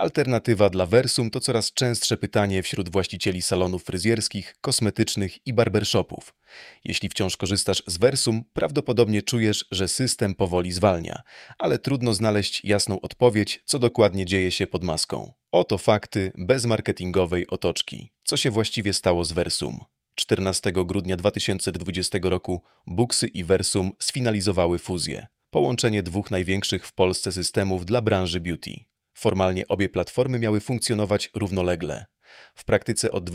Alternatywa dla Versum to coraz częstsze pytanie wśród właścicieli salonów fryzjerskich, kosmetycznych i barbershopów. Jeśli wciąż korzystasz z Versum, prawdopodobnie czujesz, że system powoli zwalnia, ale trudno znaleźć jasną odpowiedź, co dokładnie dzieje się pod maską. Oto fakty bez marketingowej otoczki. Co się właściwie stało z Versum? 14 grudnia 2020 roku Booksy i Versum sfinalizowały fuzję. Połączenie dwóch największych w Polsce systemów dla branży beauty. Formalnie obie platformy miały funkcjonować równolegle. W praktyce od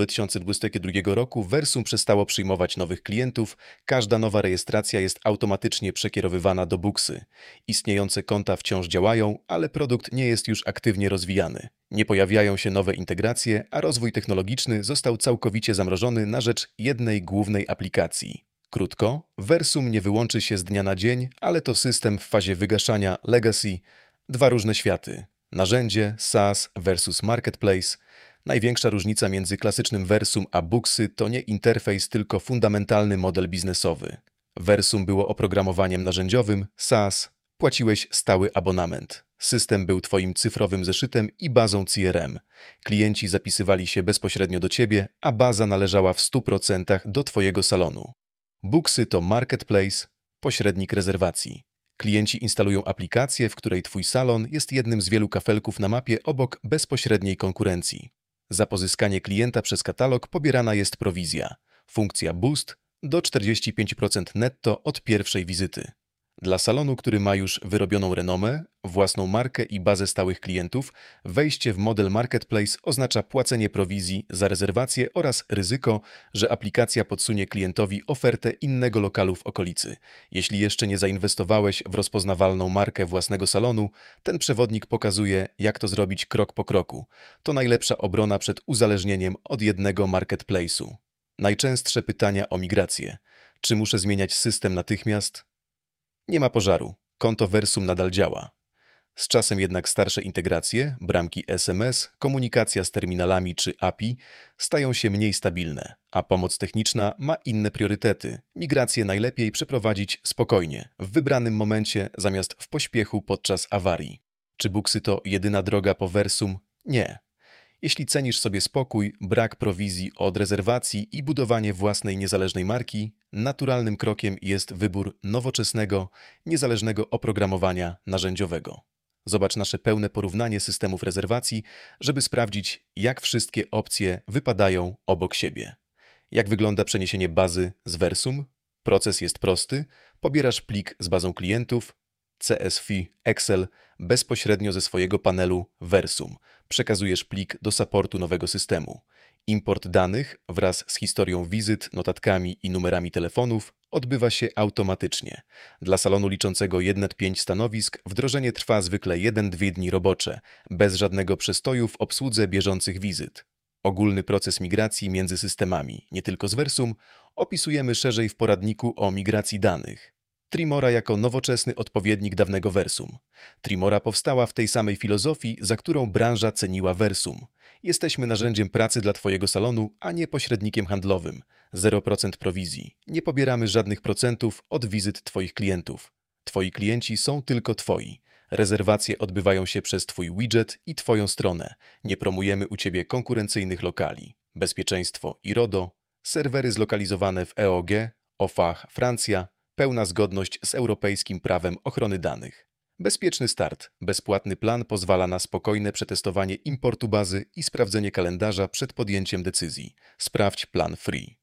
2022 roku Versum przestało przyjmować nowych klientów, każda nowa rejestracja jest automatycznie przekierowywana do Booksy. Istniejące konta wciąż działają, ale produkt nie jest już aktywnie rozwijany. Nie pojawiają się nowe integracje, a rozwój technologiczny został całkowicie zamrożony na rzecz jednej głównej aplikacji. Krótko, Versum nie wyłączy się z dnia na dzień, ale to system w fazie wygaszania legacy, dwa różne światy. Narzędzie SaaS versus Marketplace. Największa różnica między klasycznym Versum a Booksy to nie interfejs, tylko fundamentalny model biznesowy. Versum było oprogramowaniem narzędziowym, SaaS płaciłeś stały abonament. System był twoim cyfrowym zeszytem i bazą CRM. Klienci zapisywali się bezpośrednio do ciebie, a baza należała w 100% do twojego salonu. Booksy to Marketplace, pośrednik rezerwacji. Klienci instalują aplikację, w której twój salon jest jednym z wielu kafelków na mapie obok bezpośredniej konkurencji. Za pozyskanie klienta przez katalog pobierana jest prowizja. Funkcja Boost do 45% netto od pierwszej wizyty. Dla salonu, który ma już wyrobioną renomę, własną markę i bazę stałych klientów, wejście w model Marketplace oznacza płacenie prowizji za rezerwację oraz ryzyko, że aplikacja podsunie klientowi ofertę innego lokalu w okolicy. Jeśli jeszcze nie zainwestowałeś w rozpoznawalną markę własnego salonu, ten przewodnik pokazuje, jak to zrobić krok po kroku. To najlepsza obrona przed uzależnieniem od jednego marketplace'u. Najczęstsze pytania o migrację. Czy muszę zmieniać system natychmiast? Nie ma pożaru. Konto Versum nadal działa. Z czasem jednak starsze integracje, bramki SMS, komunikacja z terminalami czy API stają się mniej stabilne, a pomoc techniczna ma inne priorytety. Migrację najlepiej przeprowadzić spokojnie, w wybranym momencie zamiast w pośpiechu podczas awarii. Czy Booksy to jedyna droga po Versum? Nie. Jeśli cenisz sobie spokój, brak prowizji od rezerwacji i budowanie własnej niezależnej marki, naturalnym krokiem jest wybór nowoczesnego, niezależnego oprogramowania narzędziowego. Zobacz nasze pełne porównanie systemów rezerwacji, żeby sprawdzić, jak wszystkie opcje wypadają obok siebie. Jak wygląda przeniesienie bazy z Versum? Proces jest prosty. Pobierasz plik z bazą klientów, CSV, Excel, bezpośrednio ze swojego panelu Versum. Przekazujesz plik do supportu nowego systemu. Import danych wraz z historią wizyt, notatkami i numerami telefonów odbywa się automatycznie. Dla salonu liczącego 1-5 stanowisk wdrożenie trwa zwykle 1-2 dni robocze, bez żadnego przestoju w obsłudze bieżących wizyt. Ogólny proces migracji między systemami, nie tylko z Versum, opisujemy szerzej w poradniku o migracji danych. Trimora jako nowoczesny odpowiednik dawnego Versum. Trimora powstała w tej samej filozofii, za którą branża ceniła Versum. Jesteśmy narzędziem pracy dla twojego salonu, a nie pośrednikiem handlowym. 0% prowizji. Nie pobieramy żadnych procentów od wizyt twoich klientów. Twoi klienci są tylko twoi. Rezerwacje odbywają się przez twój widget i twoją stronę. Nie promujemy u ciebie konkurencyjnych lokali. Bezpieczeństwo i RODO. Serwery zlokalizowane w EOG, OFAH, Francja. Pełna zgodność z europejskim prawem ochrony danych. Bezpieczny start. Bezpłatny plan pozwala na spokojne przetestowanie importu bazy i sprawdzenie kalendarza przed podjęciem decyzji. Sprawdź plan free.